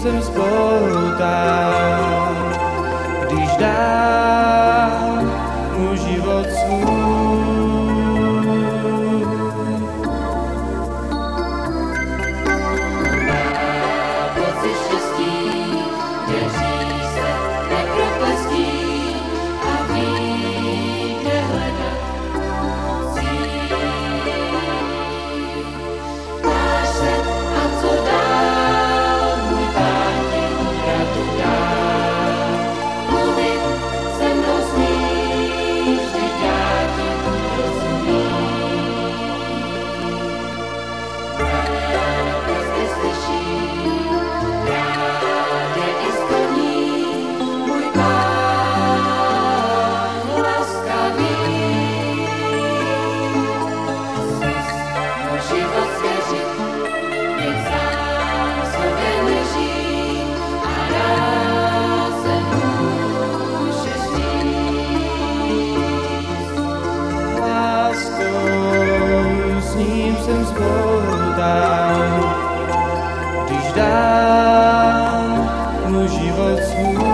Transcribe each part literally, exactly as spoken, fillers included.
sem spoutám, když dám mu život svůj. Má pocit štěstí, věří se, neproklestí a ví, kde hledat cíl. Ptáš se, a co dál, můj Pán ti radu dá. Mluvit se mnou smíš, vždyť já ti rozumím. Rád je slyší, rád je i splní, můj Pán laskavý. Zkus mu život svěřit, jen sám sobě nežít a rád se můžeš říct. Láskou s ním sem spoutám, když dám mu život svůj.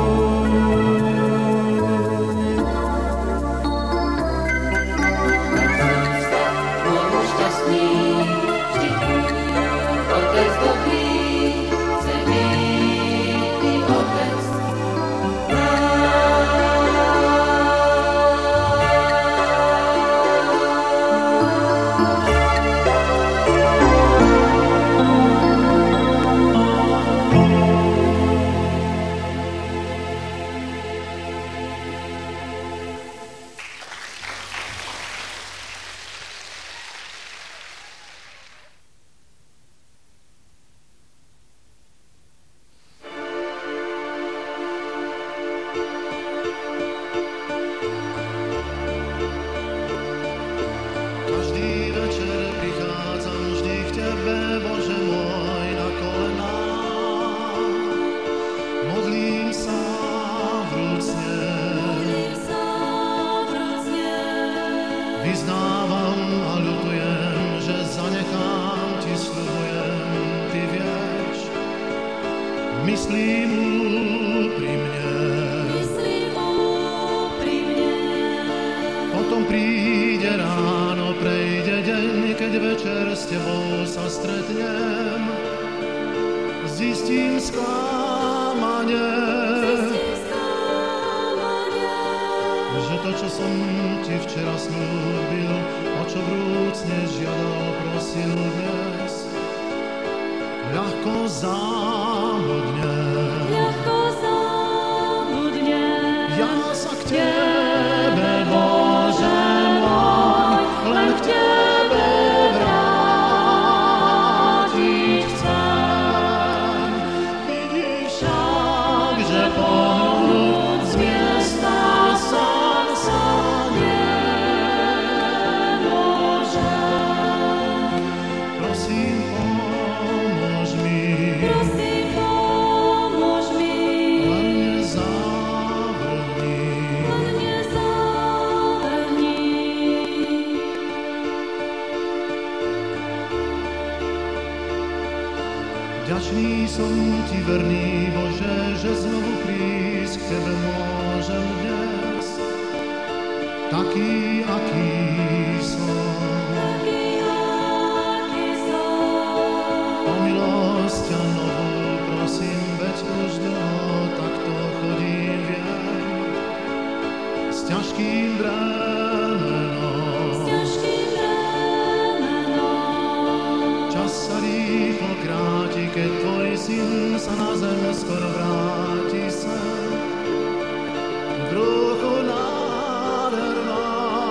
Budu šťastný, vždyť otec dobrý, chce být i otec Každý večer prichádzam vždy k Tebe, Bože môj, na kolená. Modlím sa vrúcne, vyznávam a ľutujem, že zanechám Ti, sľubujem, Ty vieš. Myslím úprimne, potom príde ráno, prejde deň, keď večer s Tebou sa stretnem. Zistím sklamanie, že to, čo som Ti včera slúbil, o čo vrúcne žiadal, prosil dnes, ľahko závodne. Ja sa k Tebe, Bože môj, len k Tebe vrátiť chcem. Vidíš však, že pohnúť z miesta som sa nemôžem. Prosím, pomôž mi, len nezavrhni. Vďačný som Ti verný, Bože, že znovu prísť k Tebe môžem dnes, taký, aký som. O milosť ťa novú prosím, veď už dlho takto chodím, viem, s ťažkým bremenom. Čas sa rýchlo kráti, keď Tvoj syn sa na zem skoro vráti sem. V druhu nádherná,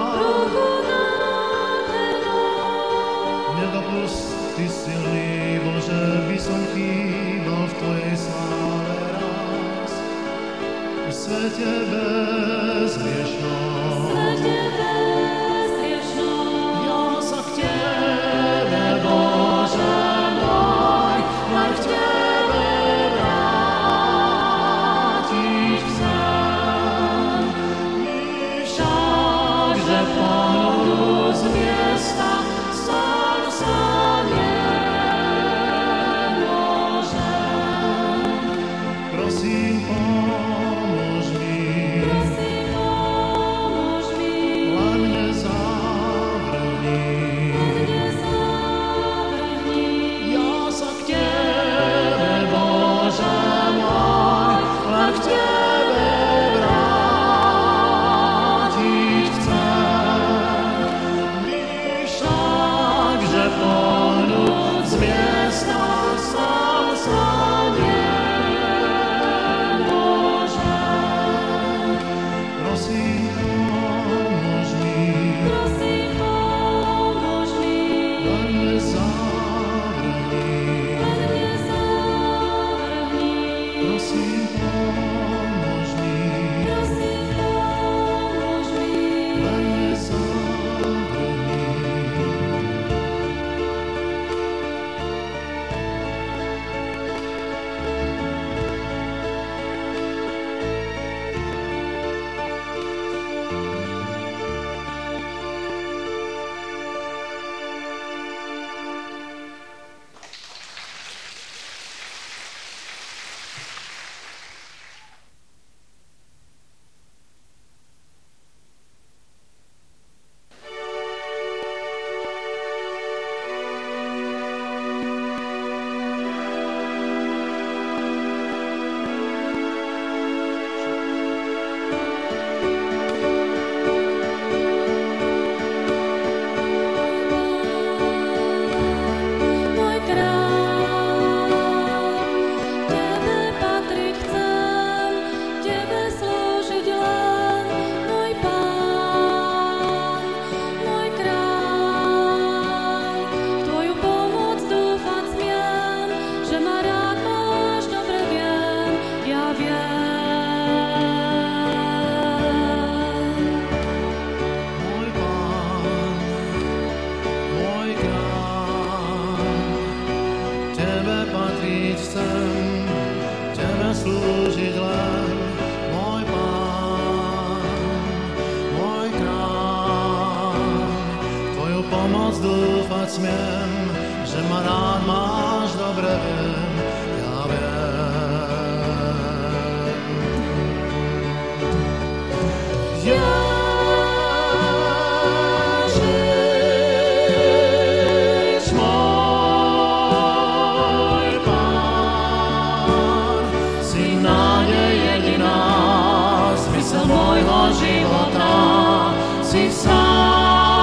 nedopust Ty silný, Bože, by som chýbal v Tvojej sláve raz. V svete bezhriešnom, ja sa k Tebe, Bože môj, len k Tebe vrátiť chcem. My však, že pohnúť z miesta som sa nemôžem. moc dúfať smiem, že ma rád máš, dobre viem, ja viem. Ježiš môj Pán, si nádej jediná, zmysel môjho života, si sám.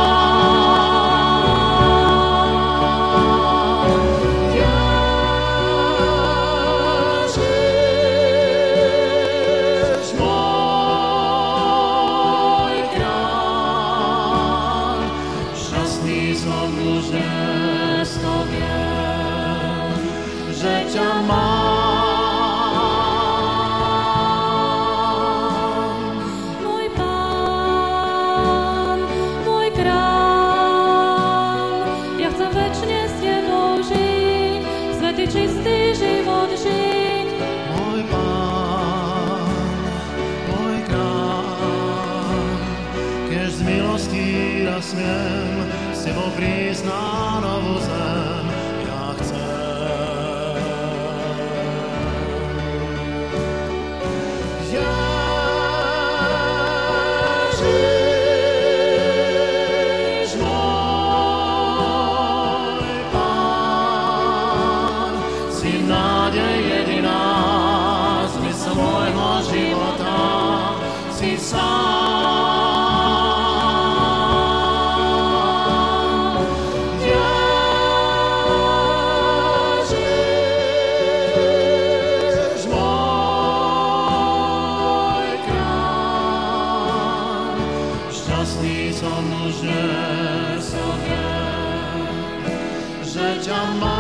Čistý život žiť. Môj Pán, môj Kráľ, keď z milostí ja smiem s Tebou prísť na novú zem, ja chcem. Ježiš môj Pán, si nádej jediná, zmysel môjho života, si sám. Ježiš môj Kráľ, šťastný som už dnes, že ťa mám.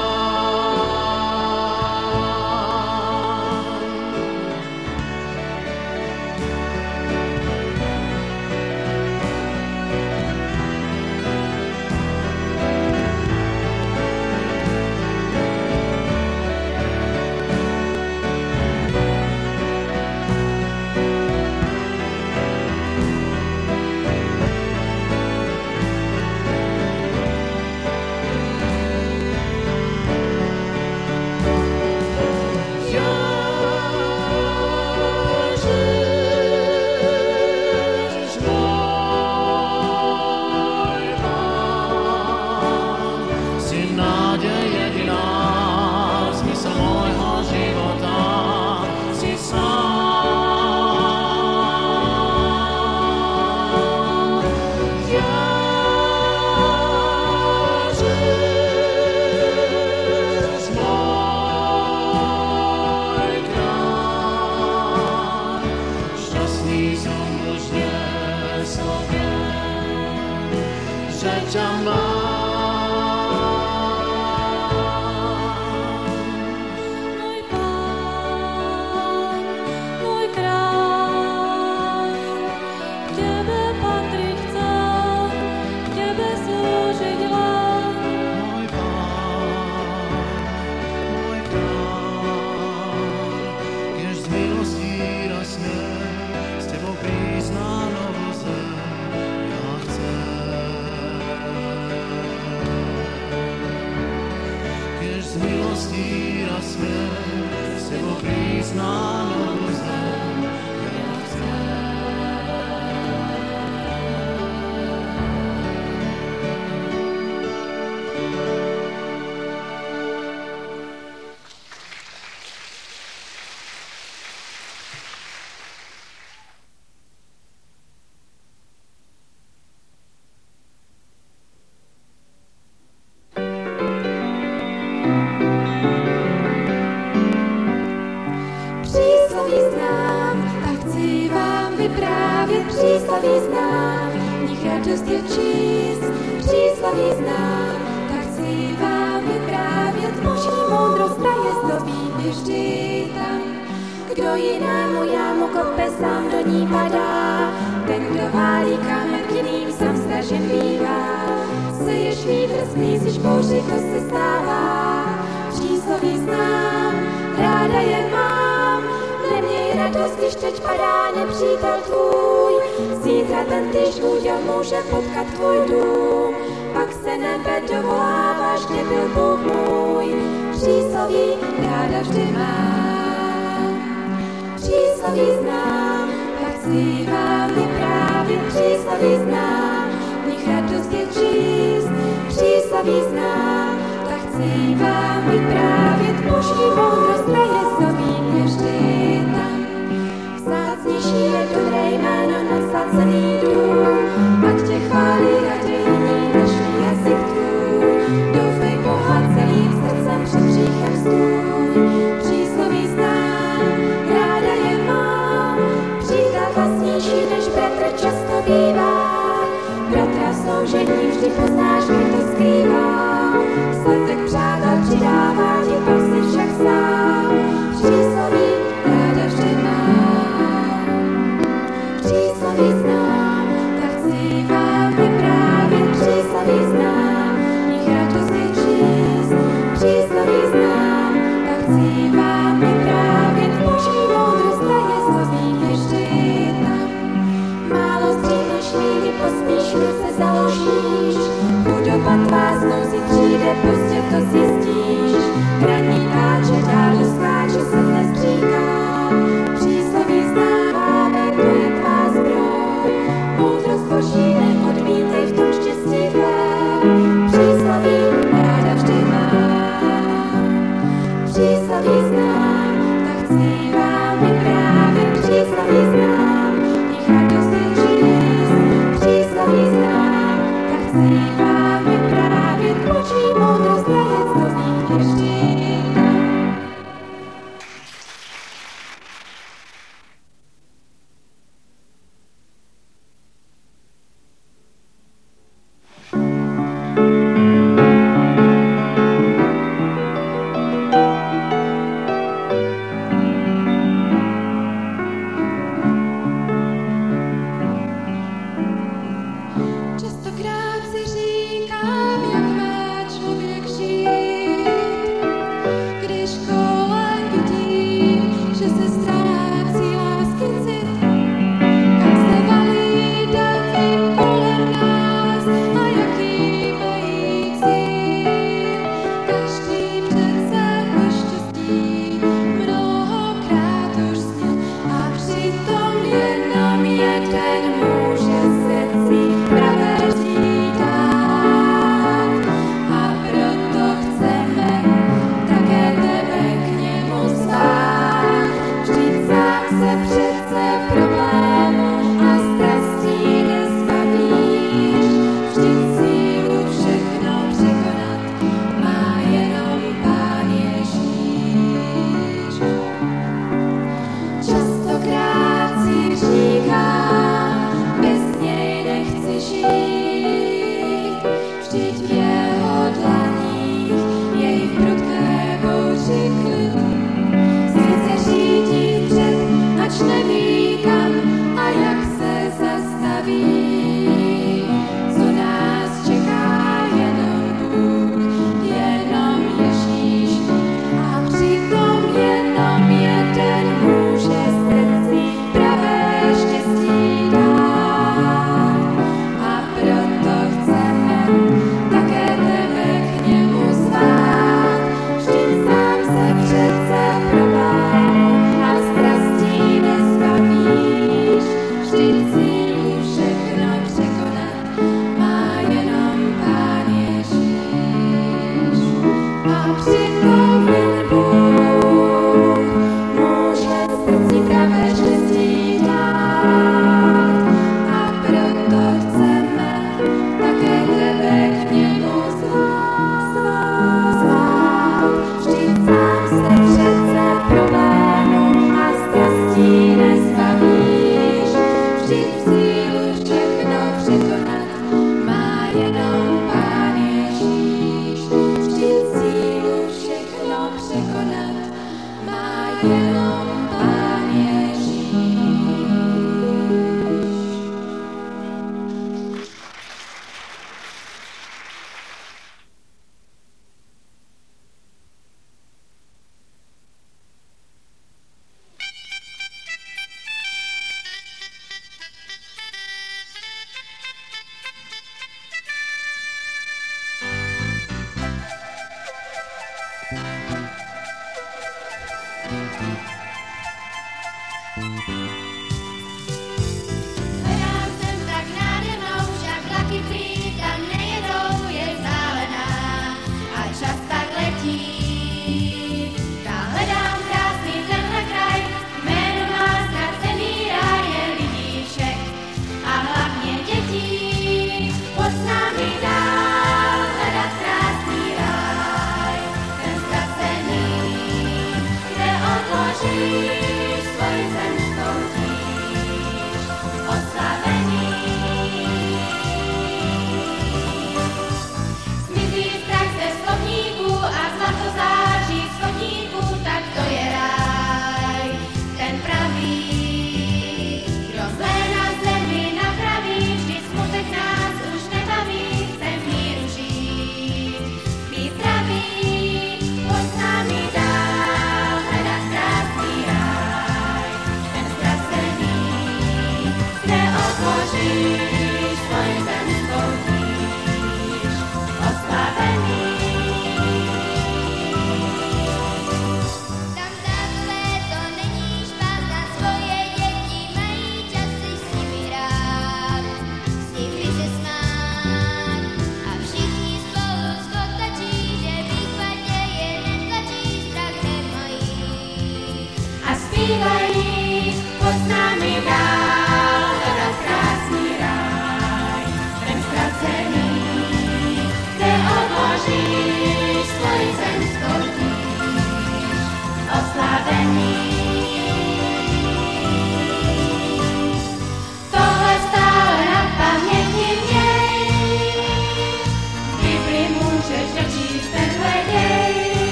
přísloví znám, v nich radost je číst, přísloví znám, tak chci vám vyprávět, boží moudrost ta je zdobí vždy tam. Kdo jinému jámu kope, sám do ní padá, ten, kdo válí kámen k jiným, sám stažen bývá. Seješ vítr, sklízíš bouři, to se stává, přísloví znám, ráda je mám, neměj radost, když teď padá nepřítel tvůj, zítra ten týž úděl může potkat tvůj dům. byl Bůh můj, přísloví ráda vždy mám. Přísloví znám, tak chci vám vyprávět, přísloví znám, v nich radost je číst. Přísloví znám, tak chci vám vyprávět, boží moudrost je zdobí vždy tam. Vzácnější je dobré jméno nad zlacený dům, ať tě chválí radějní dnešní jazyk tvůj. Doufej Boha celým srdcem před hříchem stůj. Přísloví znám, ráda je mám, přítel vlastnější než bratr často bývá. Bratra v soužení vždy poznáš, kdy to skrývá. Statek přátel přidává ti, pak si však sám. Přísloví ráda vždy mám. Přísloví znám, tak chci vám vyprávět. Přísloví znám, v nich radost je číst. Přísloví znám, tak chci vám vyprávět. Boží moudrost je zdobí vždy tam. Málo stříhneš chvíli, posmíš, ruce založíš. Chudoba tvá znovu si přijde, prostě to zjistíš. Hraní táče, dál skáče, se nestříká. Přísloví znáváme, to je tvá zbroj. Moudrost Boží neodmítej v tom štěstí tvém. Přísloví ráda vždy mám. Přísloví znám, tak chci vám vyprávět. Přísloví znám, jich radost je číst. Přísloví znám, tak chci vám vyprávět. Boží moudrost je zdobí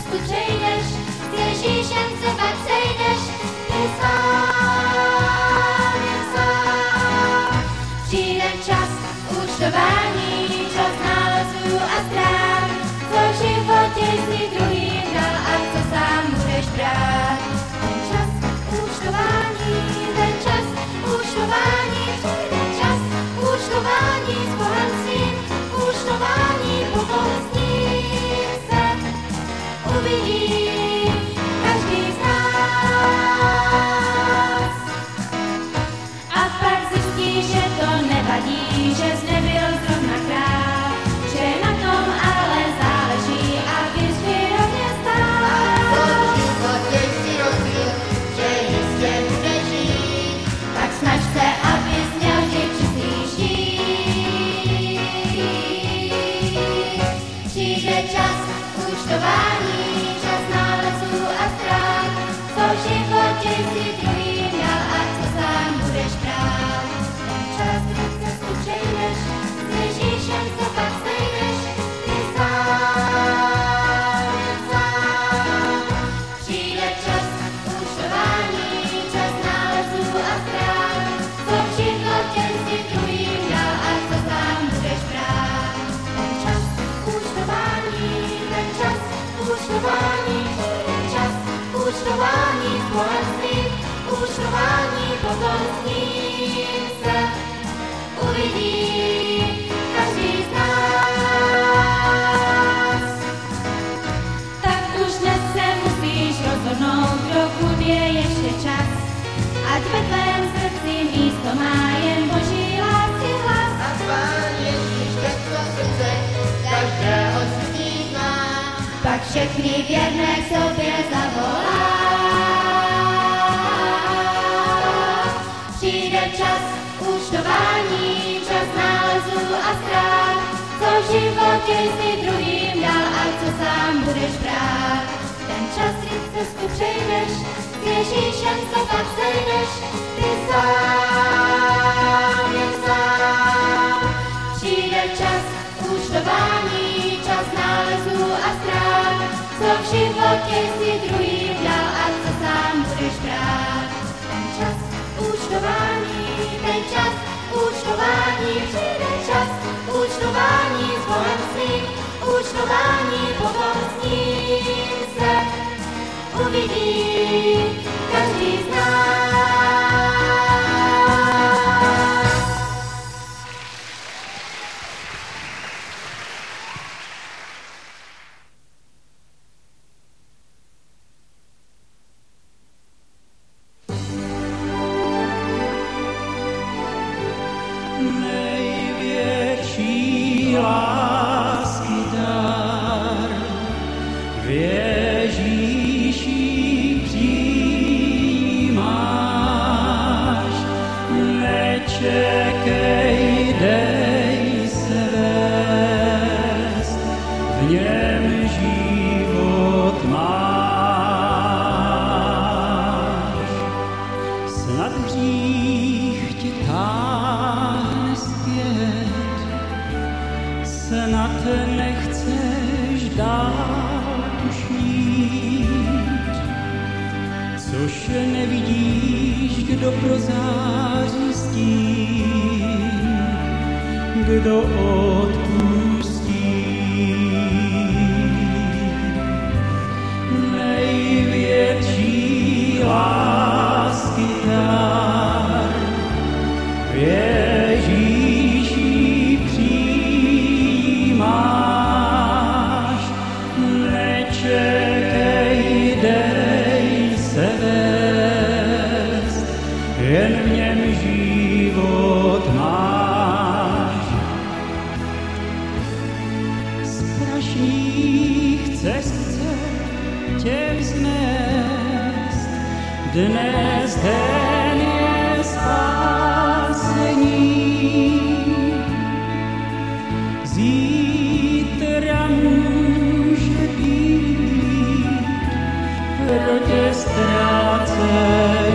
cestu přejdeš, s Ježíšem se pak sejdeš, ty sám, jen sám. Přijde čas účtování, čas nálezů a ztrát, co v životě jsi druhým dal a co sám budeš brát. Ten čas účtování, ten čas účtování, přijde čas účtování s bohatstvím, účtování potom s ním se uvidí každý z nás. A pak zjistí, že to nevadí, že jsi nebyl zrovna král, že na tom ale záleží, abys vědomě stál. Co v životě si rozbil, že jistě budeš žít, Tak snaž se, abys měl vždy čistý štít. Přijde čas účtování, čas nálezů a ztrát, co v životě si druhým dal a co sám budeš brát. Ten čas, kdy cestu přejdeš, s Ježíšem se pak sejdeš, ty sám, jen sám. Přijde čas účtování, čas nálezů a ztrát, co v životě si druhým dal a co sám budeš brát. Ten čas účtování, ten čas účtování, ten čas účtování s bohatstvím, účtování potom s ním se uvidí každý z nás. Tak už dnes se musíš rozhodnout, dokud je ještě čas, ať ve tvém srdci místo má jen Boží lásky hlas. a Pán Ježíš řekl srdce, každého srdí zná. Pak všechny věrné k sobě zavolá. Přijde čas účtování, čas nálezů a ztrát, co v životě si druhým dal a co sám budeš brát. Ten čas, kdy cestu přejdeš, s Ježíšem se pak sejdeš, ty sám, jen sám. Přijde čas účtování, čas nálezů a ztrát, co v životě si druhým dal a co sám budeš brát. Ten čas účtování, ten čas účtování, přijde čas účtování s bohatstvím, účtování potom s ním se uvidí každý z nás. Největší lásky dar v Ježíši přijímáš. Nečekej, dej se vést, v něm život máš. Snad hřích tě táhne zpět, snad nechceš dál už jít, což nevidíš, kdo prozáří s tím, kdo odpustí. Největší lásky dar v Ježíši přijímáš. Nečekej, dej se vést, jen v něm život máš. Z prašných cest chce tě vznést, dnes den je spásení. Zítra může být pro tě ztrácení.